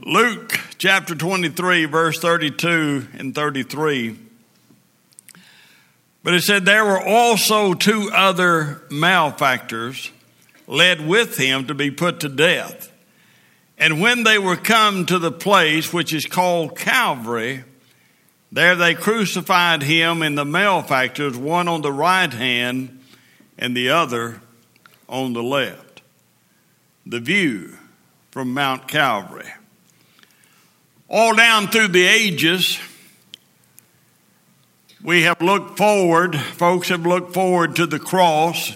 Luke chapter 23, verse 32 and 33. But it said, there were also two other malefactors led with him to be put to death. And when they were come to the place which is called Calvary, there they crucified him and the malefactors, one on the right hand and the other on the left. The view from Mount Calvary. All down through the ages, we have looked forward, folks have looked forward to the cross.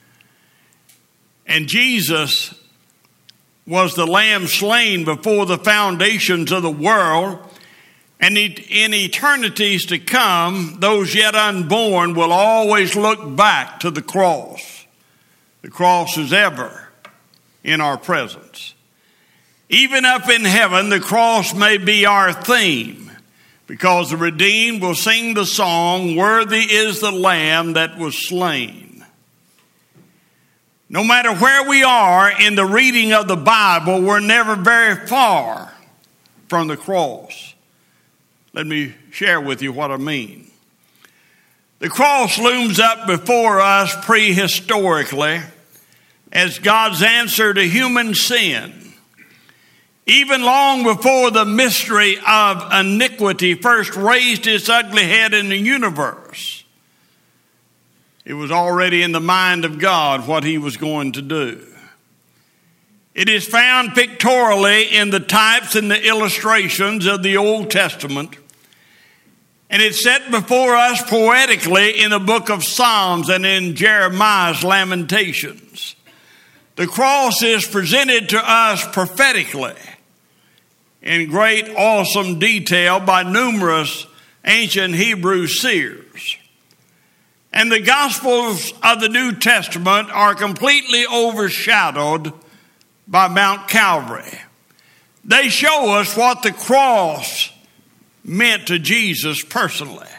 And Jesus was the lamb slain before the foundations of the world. And in eternities to come, those yet unborn will always look back to the cross. The cross is ever in our presence. Even up in heaven, the cross may be our theme, because the redeemed will sing the song, worthy is the Lamb that was slain. No matter where we are in the reading of the Bible, we're never very far from the cross. Let me share with you what I mean. The cross looms up before us prehistorically as God's answer to human sin. Even long before the mystery of iniquity first raised its ugly head in the universe, it was already in the mind of God what he was going to do. It is found pictorially in the types and the illustrations of the Old Testament, and it's set before us poetically in the book of Psalms and in Jeremiah's Lamentations. The cross is presented to us prophetically in great, awesome detail by numerous ancient Hebrew seers. And the Gospels of the New Testament are completely overshadowed by Mount Calvary. They show us what the cross meant to Jesus personally.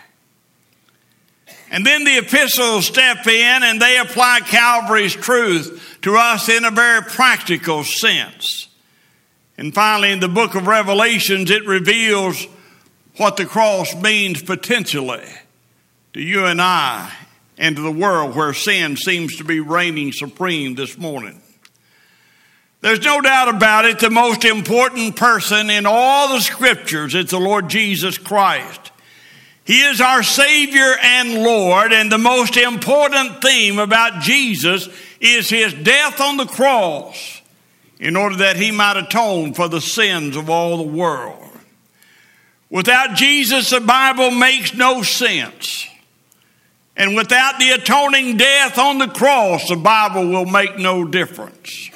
And then the epistles step in and they apply Calvary's truth to us in a very practical sense. And finally, in the book of Revelations, it reveals what the cross means potentially to you and I and to the world where sin seems to be reigning supreme this morning. There's no doubt about it, the most important person in all the scriptures is the Lord Jesus Christ. He is our Savior and Lord, and the most important theme about Jesus is his death on the cross, in order that he might atone for the sins of all the world. Without Jesus, the Bible makes no sense. And without the atoning death on the cross, the Bible will make no difference.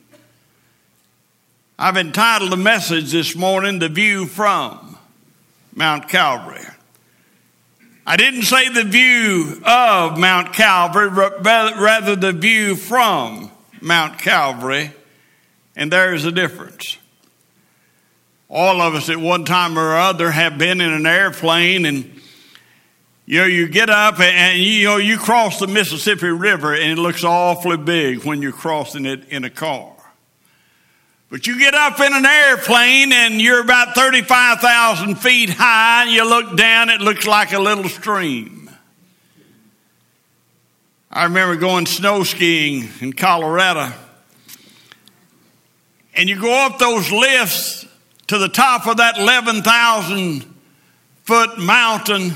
I've entitled the message this morning, The View from Mount Calvary. I didn't say the view of Mount Calvary, but rather the view from Mount Calvary. And there is a difference. All of us at one time or other have been in an airplane, and you get up and you cross the Mississippi River, and it looks awfully big when you're crossing it in a car. But you get up in an airplane and you're about 35,000 feet high, and you look down, it looks like a little stream. I remember going snow skiing in Colorado. And you go up those lifts to the top of that 11,000 foot mountain,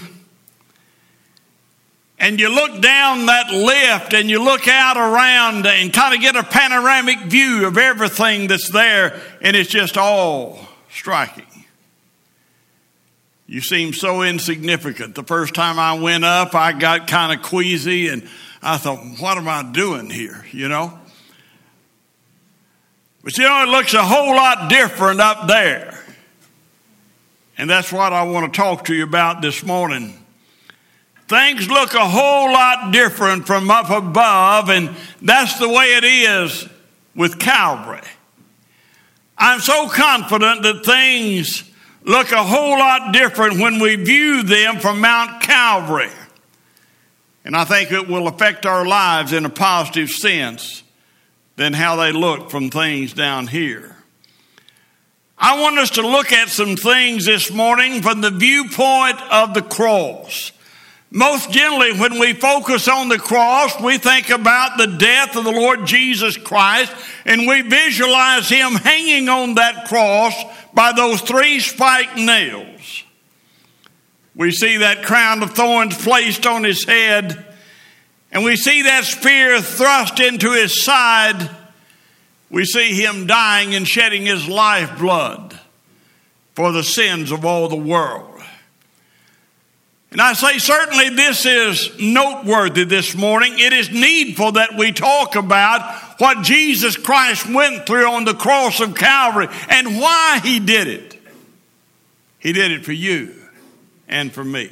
and you look down that lift and you look out around and kind of get a panoramic view of everything that's there, and it's just all striking. You seem so insignificant. The first time I went up, I got kind of queasy, and I thought, what am I doing here, But it looks a whole lot different up there. And that's what I want to talk to you about this morning. Things look a whole lot different from up above, and that's the way it is with Calvary. I'm so confident that things look a whole lot different when we view them from Mount Calvary. And I think it will affect our lives in a positive sense than how they look from things down here. I want us to look at some things this morning from the viewpoint of the cross. Most generally, when we focus on the cross, we think about the death of the Lord Jesus Christ, and we visualize him hanging on that cross by those 3 spiked nails. We see that crown of thorns placed on his head, and we see that spear thrust into his side. We see him dying and shedding his lifeblood for the sins of all the world. And I say certainly this is noteworthy this morning. It is needful that we talk about what Jesus Christ went through on the cross of Calvary and why he did it. He did it for you and for me.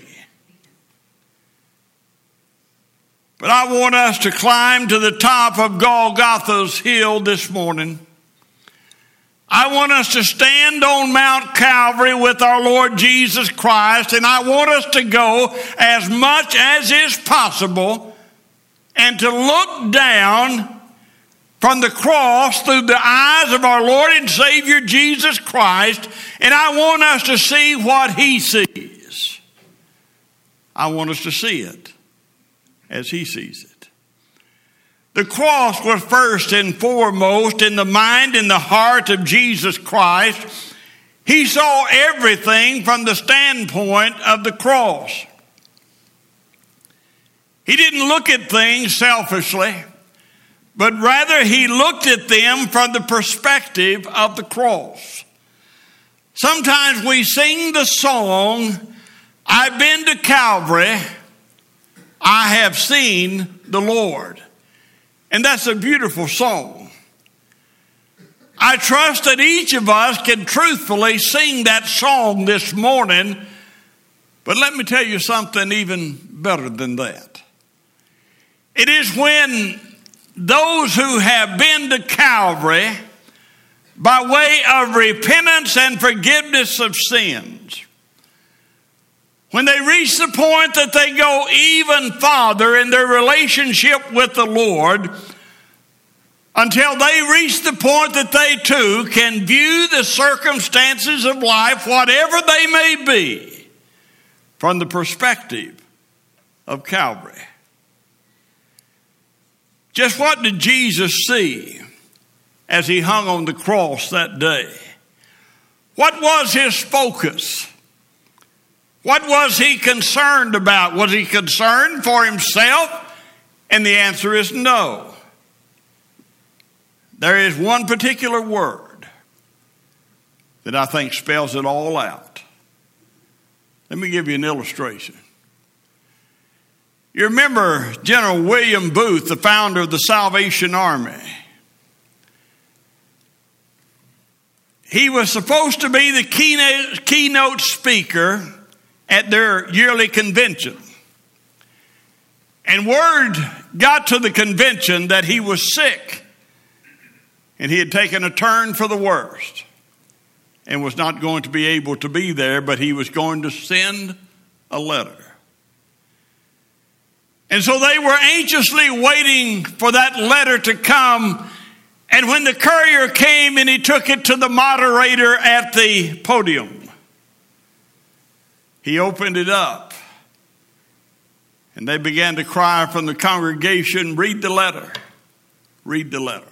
But I want us to climb to the top of Golgotha's hill this morning. I want us to stand on Mount Calvary with our Lord Jesus Christ, and I want us to go as much as is possible and to look down from the cross through the eyes of our Lord and Savior Jesus Christ, and I want us to see what he sees. I want us to see it as he sees it. The cross was first and foremost in the mind and the heart of Jesus Christ. He saw everything from the standpoint of the cross. He didn't look at things selfishly, but rather he looked at them from the perspective of the cross. Sometimes we sing the song, "I've been to Calvary, I have seen the Lord." And that's a beautiful song. I trust that each of us can truthfully sing that song this morning. But let me tell you something even better than that. It is when those who have been to Calvary by way of repentance and forgiveness of sins, when they reach the point that they go even farther in their relationship with the Lord, until they reach the point that they too can view the circumstances of life, whatever they may be, from the perspective of Calvary. Just what did Jesus see as he hung on the cross that day? What was his focus? What was he concerned about? Was he concerned for himself? And the answer is no. There is one particular word that I think spells it all out. Let me give you an illustration. You remember General William Booth, the founder of the Salvation Army. He was supposed to be the keynote speaker at their yearly convention. And word got to the convention that he was sick and he had taken a turn for the worst and was not going to be able to be there, but he was going to send a letter. And so they were anxiously waiting for that letter to come. And when the courier came and he took it to the moderator at the podium, he opened it up, and they began to cry from the congregation, "Read the letter, read the letter."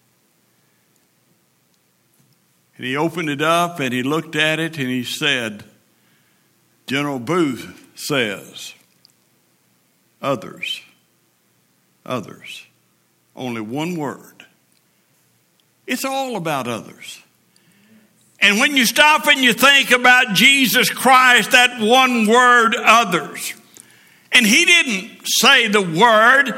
And he opened it up, and he looked at it, and he said, "General Booth says, others, others." Only one word. It's all about others. And when you stop and you think about Jesus Christ, that one word, others. And he didn't say the word.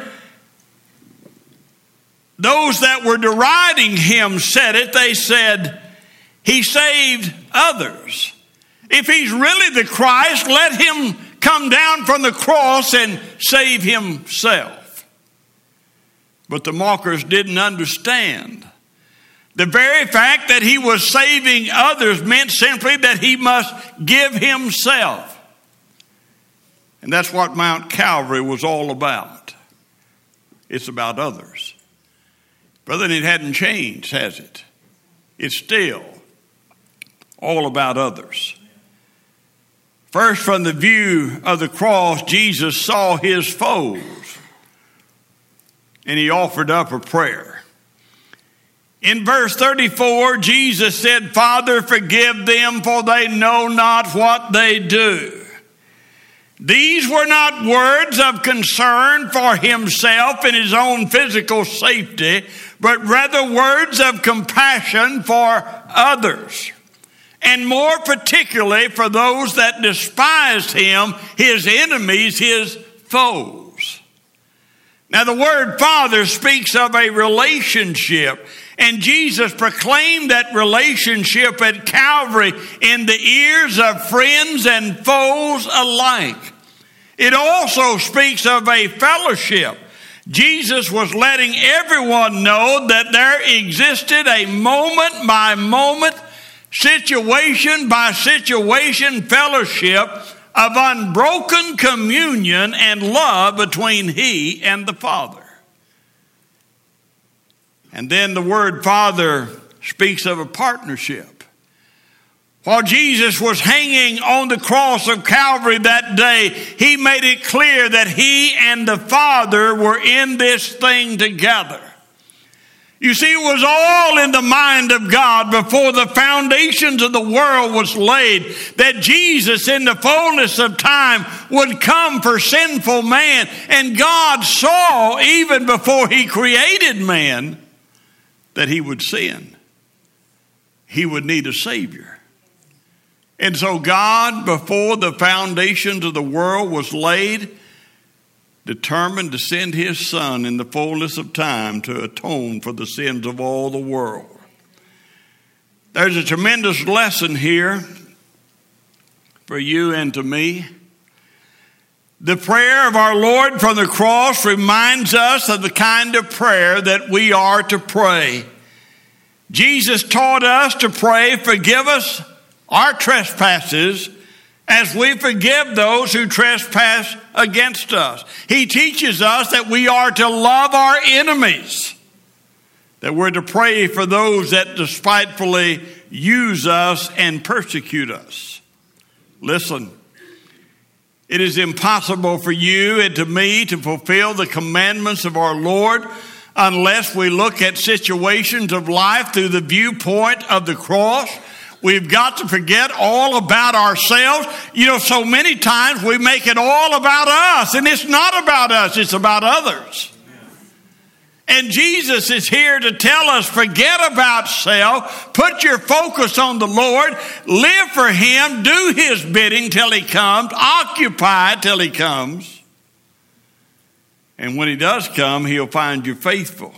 Those that were deriding him said it. They said, he saved others. If he's really the Christ, let him come down from the cross and save himself. But the mockers didn't understand. The very fact that he was saving others meant simply that he must give himself. And that's what Mount Calvary was all about. It's about others. Brother, it hadn't changed, has it? It's still all about others. First, from the view of the cross, Jesus saw his foes, and he offered up a prayer. In verse 34, Jesus said, "Father, forgive them, for they know not what they do." These were not words of concern for himself and his own physical safety, but rather words of compassion for others, and more particularly for those that despised him, his enemies, his foes. Now, the word Father speaks of a relationship, and Jesus proclaimed that relationship at Calvary in the ears of friends and foes alike. It also speaks of a fellowship. Jesus was letting everyone know that there existed a moment by moment, situation by situation fellowship of unbroken communion and love between he and the Father. And then the word Father speaks of a partnership. While Jesus was hanging on the cross of Calvary that day, he made it clear that he and the Father were in this thing together. You see, it was all in the mind of God before the foundations of the world was laid, that Jesus in the fullness of time would come for sinful man. And God saw, even before he created man, that he would sin. He would need a Savior. And so God, before the foundations of the world was laid, determined to send his Son in the fullness of time to atone for the sins of all the world. There's a tremendous lesson here for you and to me. The prayer of our Lord from the cross reminds us of the kind of prayer that we are to pray. Jesus taught us to pray, "Forgive us our trespasses as we forgive those who trespass against us." He teaches us that we are to love our enemies, that we're to pray for those that despitefully use us and persecute us. Listen, it is impossible for you and to me to fulfill the commandments of our Lord unless we look at situations of life through the viewpoint of the cross. We've got to forget all about ourselves. You know, so many times we make it all about us, and it's not about us, it's about others. And Jesus is here to tell us, forget about self, put your focus on the Lord, live for him, do his bidding till he comes, occupy till he comes. And when he does come, he'll find you faithful.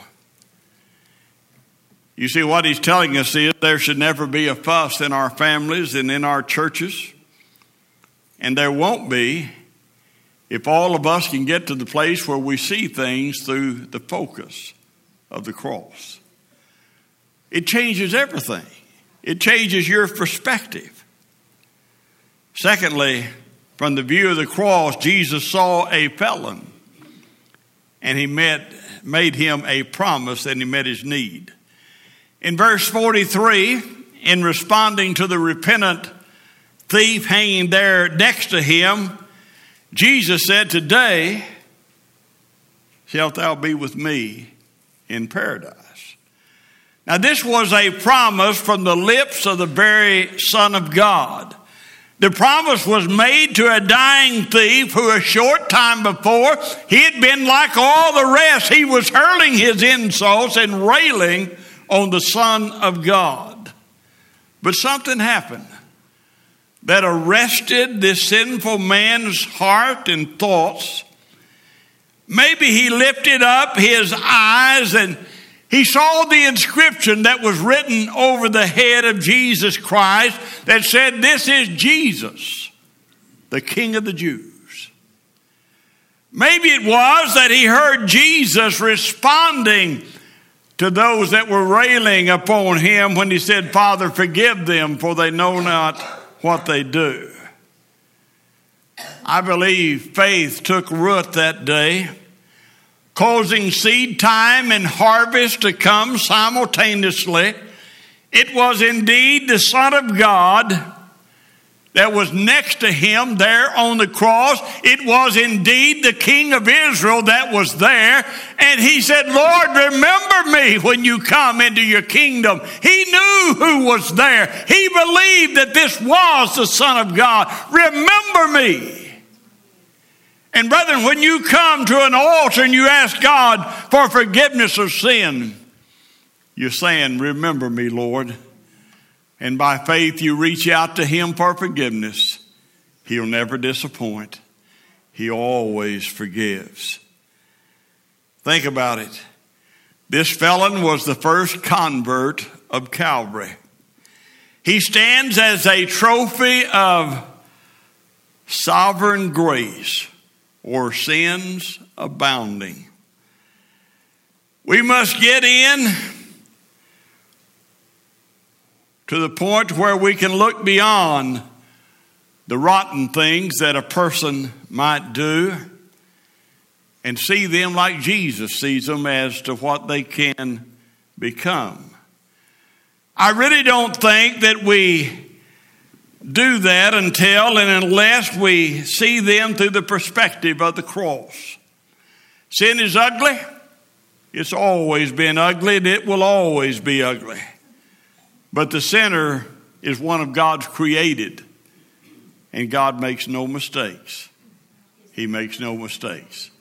You see, what he's telling us is there should never be a fuss in our families and in our churches. And there won't be if all of us can get to the place where we see things through the focus of the cross. It changes everything. It changes your perspective. Secondly, from the view of the cross, Jesus saw a felon, and he made him a promise, and he met his need. In verse 43, in responding to the repentant thief hanging there next to him, Jesus said, "Today shalt thou be with me in paradise." Now, this was a promise from the lips of the very Son of God. The promise was made to a dying thief who a short time before, he had been like all the rest. He was hurling his insults and railing on the Son of God. But something happened that arrested this sinful man's heart and thoughts. Maybe he lifted up his eyes and he saw the inscription that was written over the head of Jesus Christ that said, "This is Jesus, the King of the Jews." Maybe it was that he heard Jesus responding to those that were railing upon him when he said, "Father, forgive them, for they know not what they do." I believe faith took root that day, causing seed time and harvest to come simultaneously. It was indeed the Son of God that was next to him there on the cross. It was indeed the King of Israel that was there. And he said, Lord, remember me when you come into your kingdom. He knew who was there. He believed that this was the Son of God. Remember me. And brethren, when you come to an altar and you ask God for forgiveness of sin, you're saying, remember me, Lord. And by faith, you reach out to him for forgiveness. He'll never disappoint. He always forgives. Think about it. This felon was the first convert of Calvary. He stands as a trophy of sovereign grace or sins abounding. We must get in to the point where we can look beyond the rotten things that a person might do and see them like Jesus sees them as to what they can become. I really don't think that we do that until and unless we see them through the perspective of the cross. Sin is ugly. It's always been ugly, and it will always be ugly. But the sinner is one of God's created, and God makes no mistakes. He makes no mistakes.